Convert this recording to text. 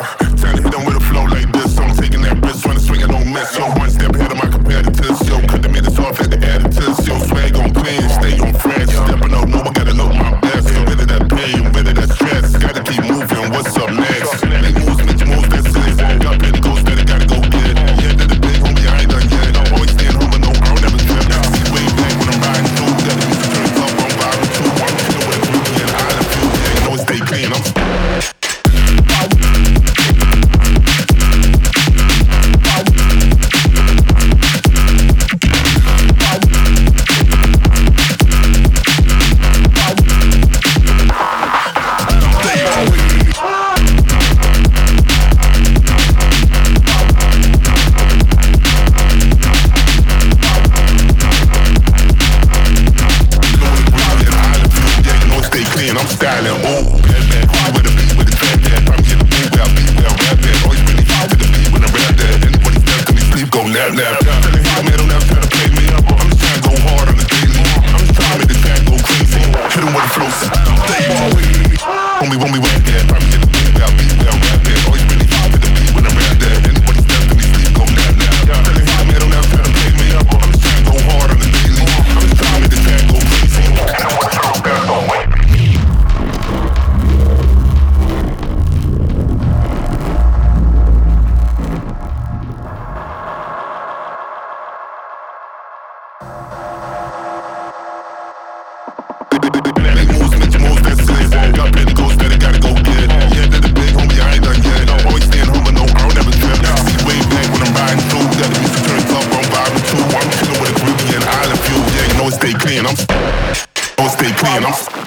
Time to hit them with a flow like this. So I'm taking that risk, trying to swing it, don't miss. Yo, one step ahead of my competitors. Yo, cut the minutes off at the editors. Yo, swag on clean, stay on fresh. Stepping up, no one gotta look my best. Get rid of that pain, rid of that stress. Gotta keep moving, what's up next? Make moves, that's it. Got plenty goals that I gotta go get. Yeah, to the big homie, I ain't done yet. I'm always staying home, no, I don't ever trip. See way back when I'm riding through. Got the music turned up, I'm vibing too. I'm chilling with a groupie and I love you. Yeah, you know it's stay clean, I'm styling, ooh, bad, cool with a beat, with a trap that. Probably get the move, I'll beat, where I rap that. Always really feel to the beat when I rap that. Anybody step to me, sleep, go nap. Tell the hit man, don't ever try to play me up. I'm just trying to go hard on the daily. I'm just trying to make the track go crazy. Hit 'em with the flow, stay all with me. When we rap that, probably get the move, I'll beat, where I rap that. Always really feel to the beat when I rap that. Anybody step to me, sleep, go nap. Tell the hit man, don't ever try to play me up. I'm just trying to go hard on the daily. I'm just trying to make the track go crazy. Hit 'em with the flow, stay all with me. Got plenty goals that I gotta go get. Yeah, to the big homie, I ain't done yet. I'm always staying home, no, I don't ever trip. See way back when I'm riding through. Got the music turned up, I'm vibing too. I'm chilling with a groupie and I love you. Yeah, you know it stay clean, I'm